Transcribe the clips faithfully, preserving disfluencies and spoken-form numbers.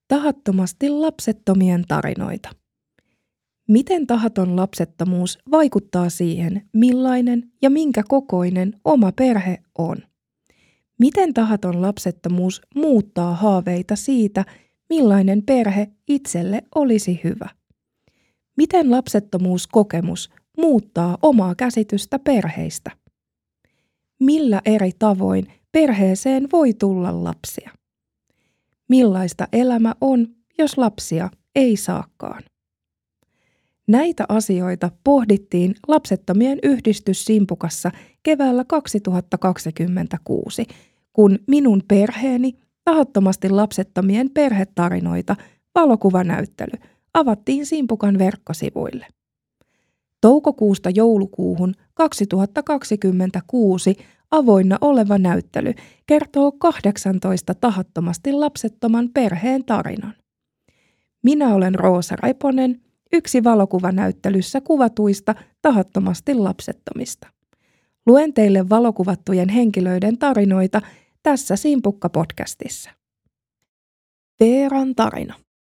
Tahattomasti lapsettomien tarinoita. Miten tahaton lapsettomuus vaikuttaa siihen, millainen ja minkä kokoinen oma perhe on? Miten tahaton lapsettomuus muuttaa haaveita siitä, millainen perhe itselle olisi hyvä? Miten lapsettomuuskokemus muuttaa omaa käsitystä perheistä? Millä eri tavoin perheeseen voi tulla lapsia? Millaista elämä on, jos lapsia ei saakaan? Näitä asioita pohdittiin Lapsettomien yhdistys Simpukassa keväällä kaksituhattakaksikymmentäkuusi, kun minun perheeni tahattomasti lapsettomien perhetarinoita valokuvanäyttely avattiin Simpukan verkkosivuille. Toukokuusta joulukuuhun kaksituhattakaksikymmentäkuusi avoinna oleva näyttely kertoo kahdeksantoista tahattomasti lapsettoman perheen tarinan. Minä olen Roosa Reponen, yksi valokuvanäyttelyssä kuvatuista tahattomasti lapsettomista. Luen teille valokuvattujen henkilöiden tarinoita tässä Simpukka-podcastissa. Veeran tarina.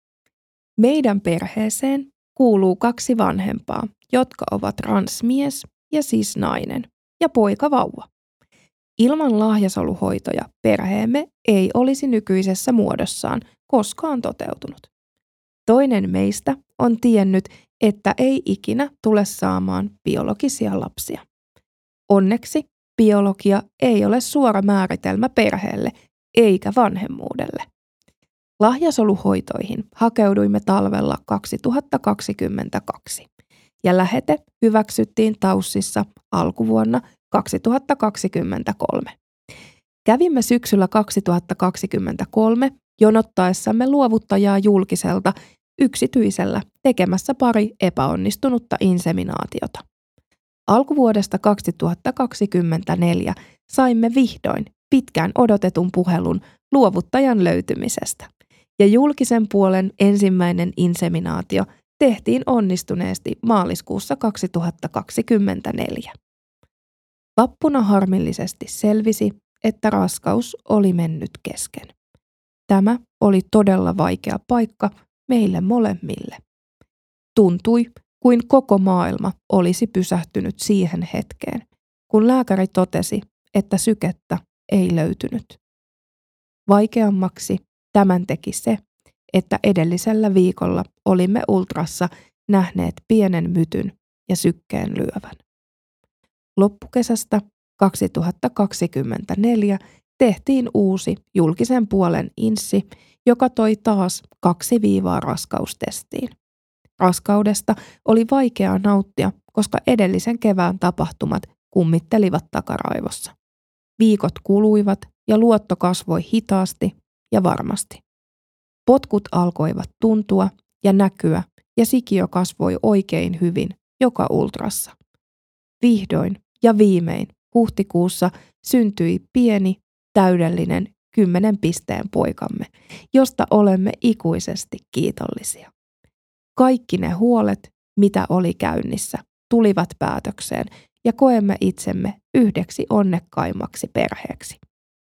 Meidän perheeseen kuuluu kaksi vanhempaa, jotka ovat transmies ja cis-nainen ja poika-vauva. Ilman lahjasoluhoitoja perheemme ei olisi nykyisessä muodossaan koskaan toteutunut. Toinen meistä on tiennyt, että ei ikinä tule saamaan biologisia lapsia. Onneksi biologia ei ole suora määritelmä perheelle eikä vanhemmuudelle. Lahjasoluhoitoihin hakeuduimme talvella kaksituhattakaksikymmentäkaksi ja lähete hyväksyttiin Taussissa alkuvuonna kaksituhattakaksikymmentäkolme. Kävimme syksyllä kaksituhattakaksikymmentäkolme jonottaessamme luovuttajaa julkiselta yksityisellä tekemässä pari epäonnistunutta inseminaatiota. Alkuvuodesta kaksituhattakaksikymmentäneljä saimme vihdoin pitkään odotetun puhelun luovuttajan löytymisestä, ja julkisen puolen ensimmäinen inseminaatio tehtiin onnistuneesti maaliskuussa kaksituhattakaksikymmentäneljä. Vappuna harmillisesti selvisi, että raskaus oli mennyt kesken. Tämä oli todella vaikea paikka meille molemmille. Tuntui, kuin koko maailma olisi pysähtynyt siihen hetkeen, kun lääkäri totesi, että sykettä ei löytynyt. Vaikeammaksi tämän teki se, että edellisellä viikolla olimme ultrassa nähneet pienen mytyn ja sykkeen lyövän. Loppukesästä kaksituhattakaksikymmentäneljä tehtiin uusi julkisen puolen inssi, joka toi taas kaksi viivaa raskaustestiin. Raskaudesta oli vaikeaa nauttia, koska edellisen kevään tapahtumat kummittelivat takaraivossa. Viikot kuluivat ja luotto kasvoi hitaasti ja varmasti. Potkut alkoivat tuntua ja näkyä ja sikiö kasvoi oikein hyvin joka ultrassa. Vihdoin ja viimein huhtikuussa syntyi pieni, täydellinen kymmenen pisteen poikamme, josta olemme ikuisesti kiitollisia. Kaikki ne huolet, mitä oli käynnissä, tulivat päätökseen ja koemme itsemme yhdeksi onnekkaimmaksi perheeksi.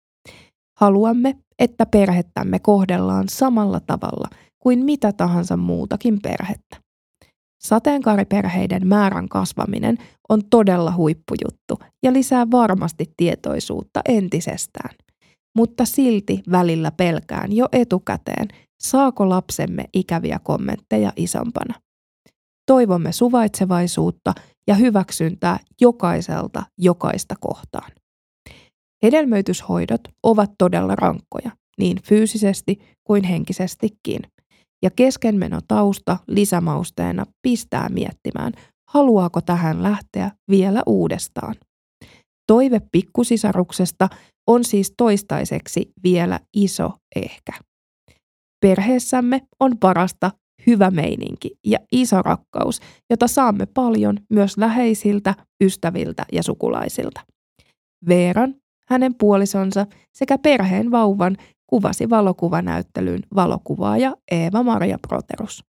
Haluamme, että perhettämme kohdellaan samalla tavalla kuin mitä tahansa muutakin perhettä. Sateenkaariperheiden määrän kasvaminen on todella huippujuttu ja lisää varmasti tietoisuutta entisestään. Mutta silti välillä pelkään jo etukäteen, saako lapsemme ikäviä kommentteja isompana. Toivomme suvaitsevaisuutta ja hyväksyntää jokaiselta jokaista kohtaan. Hedelmöityshoidot ovat todella rankkoja, niin fyysisesti kuin henkisestikin. Ja keskenmenotausta lisämausteena pistää miettimään, haluaako tähän lähteä vielä uudestaan. Toive pikkusisaruksesta on siis toistaiseksi vielä iso ehkä. Perheessämme on parasta hyvä meininki ja iso rakkaus, jota saamme paljon myös läheisiltä, ystäviltä ja sukulaisilta. Veeran, hänen puolisonsa sekä perheen vauvan kuvasi valokuvanäyttelyyn valokuvaaja Eeva-Maria Proterus.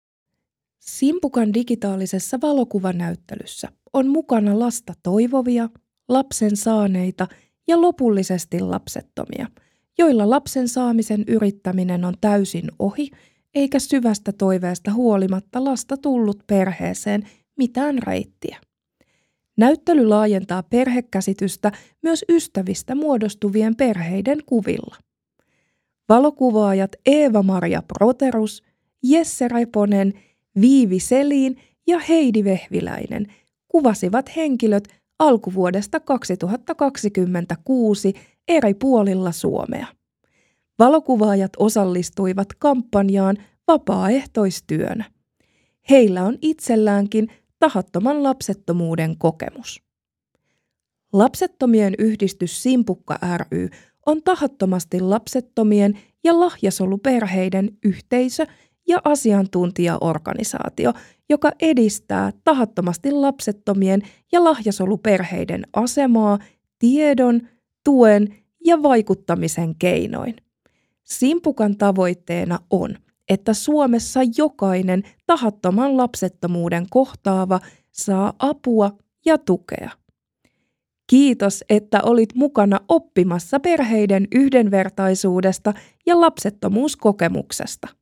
Simpukan digitaalisessa valokuvanäyttelyssä on mukana lasta toivovia, lapsen saaneita ja lopullisesti lapsettomia, joilla lapsen saamisen yrittäminen on täysin ohi, eikä syvästä toiveesta huolimatta lasta tullut perheeseen mitään reittiä. Näyttely laajentaa perhekäsitystä myös ystävistä muodostuvien perheiden kuvilla. Valokuvaajat Eeva-Maria Proterus, Jesse Reponen, Viivi Selin ja Heidi Vehviläinen kuvasivat henkilöt alkuvuodesta kaksituhattakaksikymmentäkuusi eri puolilla Suomea. Valokuvaajat osallistuivat kampanjaan vapaaehtoistyönä. Heillä on itselläänkin tahattoman lapsettomuuden kokemus. Lapsettomien yhdistys Simpukka ry on tahattomasti lapsettomien ja lahjasoluperheiden yhteisö ja asiantuntijaorganisaatio, joka edistää tahattomasti lapsettomien ja lahjasoluperheiden asemaa tiedon, tuen ja vaikuttamisen keinoin. Simpukan tavoitteena on, että Suomessa jokainen tahattoman lapsettomuuden kohtaava saa apua ja tukea. Kiitos, että olit mukana oppimassa perheiden yhdenvertaisuudesta ja lapsettomuuskokemuksesta.